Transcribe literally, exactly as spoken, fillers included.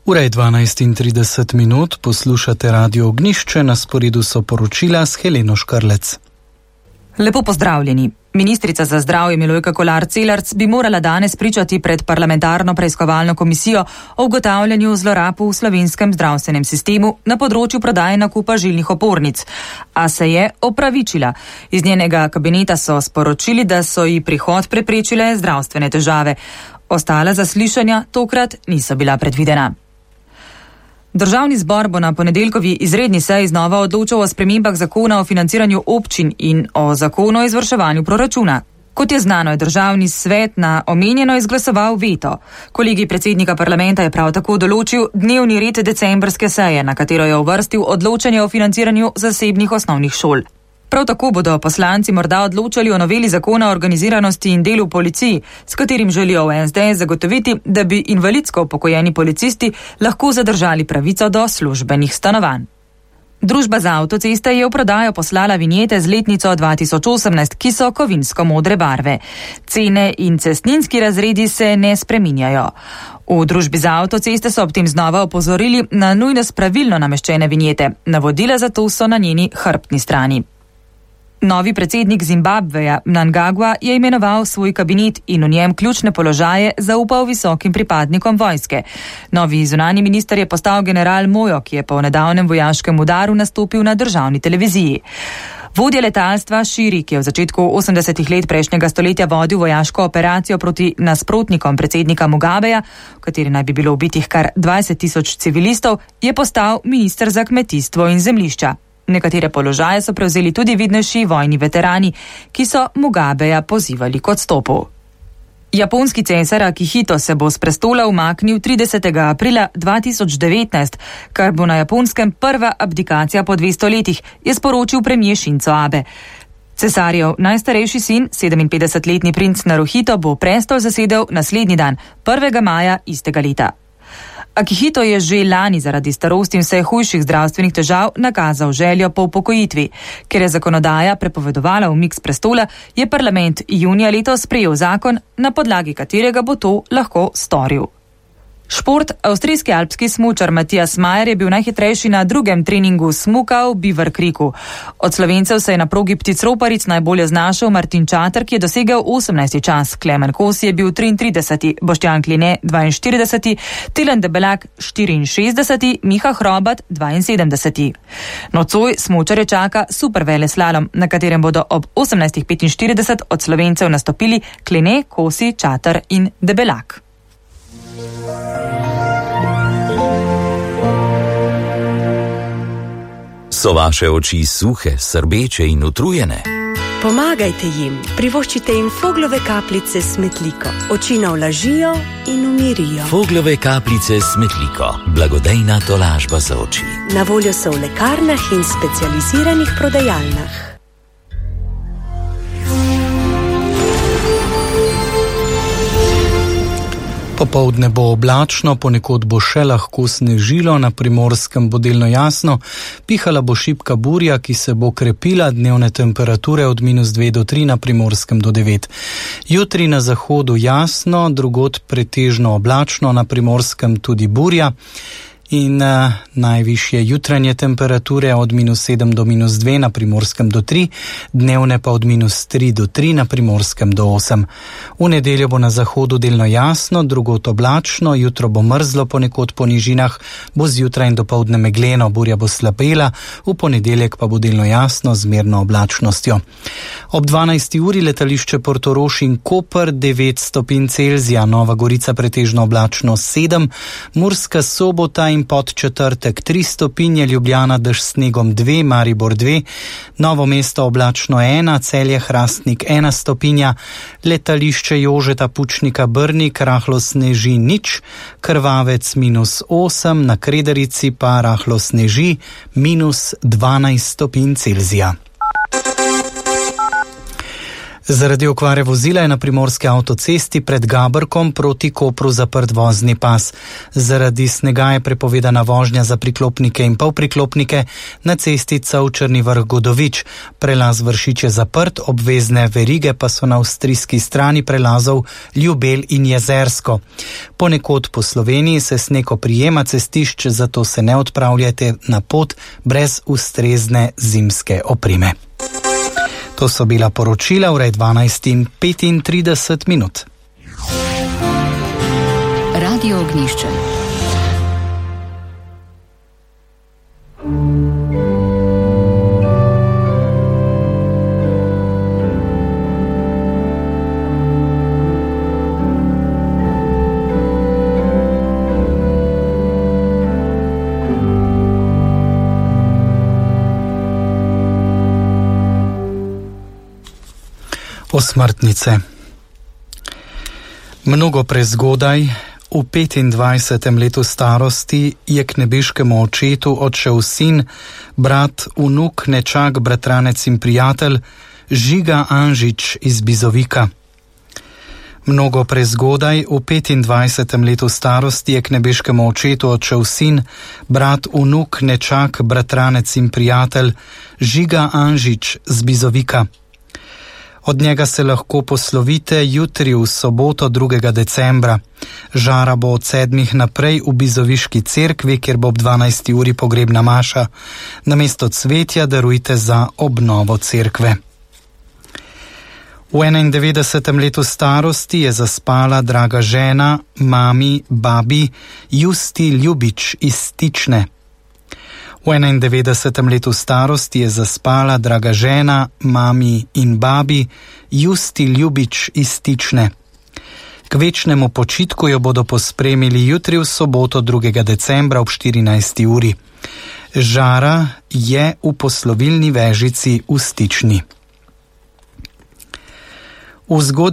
Ura je dvanajst in trideset minut, poslušate Radio Ognjišče, na sporedu so poročila s Heleno Škrlec. Lepo pozdravljeni. Ministrica za zdravje Milojka Kolar Celarc bi morala danes pričati pred parlamentarno preiskovalno komisijo o ugotavljanju zlorab v slovenskem zdravstvenem sistemu na področju prodaje nakupa žilnih opornic. A se je opravičila. Iz njenega kabineta so sporočili, da so ji prihod preprečile zdravstvene težave. Ostala zaslišanja tokrat niso bila predvidena. Državni zbor bo na ponedeljkovi izredni seji znova odločal o spremembah zakona o financiranju občin in o zakonu o izvrševanju proračuna. Kot je znano, je državni svet na omenjeno izglasoval veto. Kolegij predsednika parlamenta je prav tako določil dnevni red decembrske seje, na katero je uvrstil odločanje o financiranju zasebnih osnovnih šol. Prav tako bodo poslanci morda odločali o noveli zakona o organiziranosti in delu v policiji, s katerim želijo v S D S zagotoviti, da bi invalidsko upokojeni policisti lahko zadržali pravico do službenih stanovanj. Družba za avtoceste je v prodajo poslala vinjete z letnico dva tisoč osemnajst, ki so kovinsko modre barve. Cene in cestninski razredi se ne spreminjajo. V družbi za avtoceste so ob tem znova opozorili na nujnost pravilno nameščene vinjete. Navodila za to so na njeni hrbtni strani. Novi predsednik Zimbabveja Mnangagwa je imenoval svoj kabinet in v njem ključne položaje zaupal visokim pripadnikom vojske. Novi zunanji minister je postal general Moyo, ki je po nedavnem vojaškem udaru nastopil na državni televiziji. Vodja letalstva Shiri, ki je v začetku osemdesetih let prejšnjega stoletja vodil vojaško operacijo proti nasprotnikom predsednika Mugabeja, v kateri naj bi bilo ubitih kar dvajset tisoč civilistov, je postal minister za kmetijstvo in zemljišča. Nekatere položaje so prevzeli tudi vidnejši vojni veterani, ki so Mugabeja pozivali k odstopu. Japonski cesar Akihito se bo s prestola umaknil tridesetega aprila dva tisoč devetnajst, kar bo na Japonskem prva abdikacija po dvesto letih, je sporočil premier Shinzo Abe. Cesarjev najstarejši sin, sedeminpetdesetletni princ Naruhito, bo prestol zasedel naslednji dan, prvega maja istega leta. Akihito je že lani zaradi starosti in vse hujših zdravstvenih težav nakazal željo po upokojitvi. Ker je zakonodaja prepovedovala umik s prestola, je parlament junija letos sprejel zakon, na podlagi katerega bo to lahko storil. Šport. Avstrijski alpski smučar Matijas Majer je bil najhitrejši na drugem treningu smuka v Beaver Creeku. Od Slovencev se je na progi ptic roparic najbolje znašel Martin Čater, ki je dosegel osemnajsti čas, Klemen Kos je bil triintrideseti, Boštjan Kline dvainštirideseti, Tilen Debelak štiriinšestdeseti, Miha Hrobat dvainsedemdeseti. Nocoj smučarje čaka super veleslalom, na katerem bodo ob osemnajst petinštirideset od Slovencev nastopili Kline, Kosi, Čater in Debelak. So vaše oči suhe, srbeče in utrujene? Pomagajte jim, privoščite jim Foglove kapljice s Metliko. Oči navlažijo in umirijo. Foglove kapljice s Metliko. Blagodejna tolažba za oči. Na voljo so v lekarnah in specializiranih prodajalnah. Popoldne bo oblačno, ponekod bo še lahko snežilo, na Primorskem bo delno jasno, pihala bo šibka burja, ki se bo krepila, dnevne temperature od minus dve do tri, na Primorskem do devet. Jutri na zahodu jasno, drugod pretežno oblačno, na Primorskem tudi burja. In uh, najvišje jutranje temperature od minus sedem do minus dve, na Primorskem do tri, dnevne pa od minus tri do tri, na Primorskem do osem. V nedeljo bo na zahodu delno jasno, drugot oblačno, jutro bo mrzlo ponekod po nižinah, bo zjutraj in dopoldne megleno, burja bo slabela, v ponedeljek pa bo delno jasno z zmerno oblačnostjo. Ob dvanajsti uri letališče Portorož in Koper devet stopinj Celzija, Nova Gorica pretežno oblačno sedem, Murska Sobota in pod četrtek tri stopinje, Ljubljana dež s snegom dve, Maribor dve, Novo mesto oblačno ena, Celje Hrastnik ena stopinja, letališče Jožeta Pučnika Brnik rahlo sneži nič, Krvavec minus osem, na Krederici pa rahlo sneži minus dvanajst stopinj Celzija. Zaradi okvare vozila je na primorski avtocesti pred Gaberkom proti Kopru zaprt vozni pas. Zaradi snega je prepovedana vožnja za priklopnike in polpriklopnike na cesti Črni Vrh-Godovič. Prelaz Vršič je zaprt, obvezne verige pa so na avstrijski strani prelazov Ljubelj in Jezersko. Ponekod po Sloveniji se sneg oprijema cestišč, zato se ne odpravljajte na pot brez ustrezne zimske opreme. To so bila poročila ure dvanajst in petintrideset minut. Radio Ognjišče. Osmrtnice. Mnogo prezgodaj, v petindvajsetem letu starosti, je k nebeškemu očetu odšel sin, brat, vnuk, nečak, bratranec in prijatelj Žiga Anžič iz Bizovika. Mnogo prezgodaj, v petindvajsetem letu starosti, je k nebeškemu očetu odšel sin, brat, vnuk, nečak, bratranec in prijatelj Žiga Anžič z Bizovika. Od njega se lahko poslovite jutri v soboto drugega decembra. Žara bo od sedmih naprej v Bizoviški cerkvi, kjer bo ob dvanajsti uri pogrebna maša. Namesto cvetja darujte za obnovo cerkve. V enaindevetdesetem letu starosti je zaspala draga žena, mami, babi Justi Ljubič iz Tične. V enaindevetdesetem letu starosti je zaspala draga žena, mami in babi Justi Ljubič iz Tične. K večnemu počitku jo bodo pospremili jutri v soboto drugega decembra ob štirinajsti uri. Žara je v poslovilni vežici v Stični. V zgodnji